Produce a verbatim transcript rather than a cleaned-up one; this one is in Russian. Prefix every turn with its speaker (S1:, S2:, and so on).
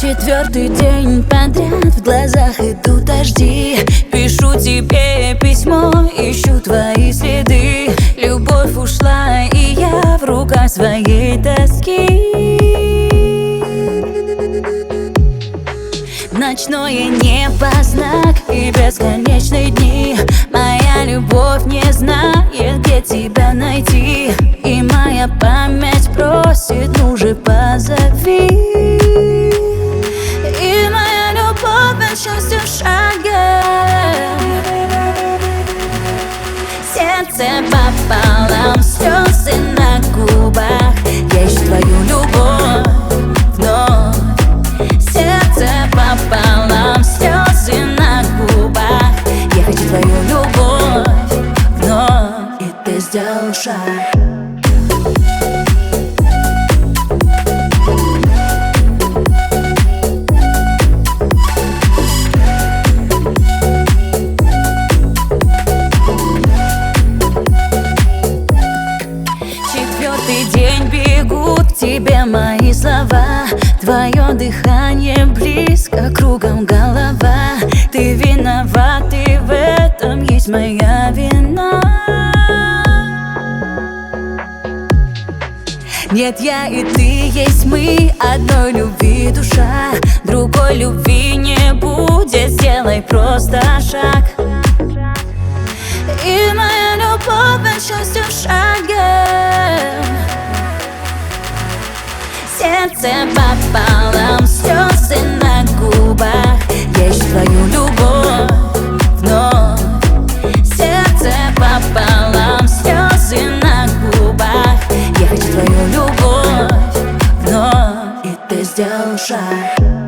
S1: Четвертый день подряд в глазах идут дожди. Пишу тебе письмо, ищу твои следы. Любовь ушла, и я в руках своей тоски. Ночное небо знак и бесконечные дни. Моя любовь не знает, где тебя найти. И моя память просит, ну же позови. И моя любовь от счастья в шаге. Сердце пополам, слезы на губах. Я ищу твою любовь вновь. Сердце пополам, слезы на губах. Я хочу твою любовь вновь. И ты сделал шаг. Четвертый день бегут к тебе мои слова. Твое дыхание близко, кругом голова. Ты виноват, и в этом есть моя вина. Нет, я и ты есть мы, одной любви душа. Другой любви не будет, сделай просто шаг. И моя любовь от счастья в шаге. Сердце пополам, слезы на губах. Я ищу твою любовь вновь. Сердце пополам, слезы на губах. Я хочу твою любовь вновь. И ты сделал шаг.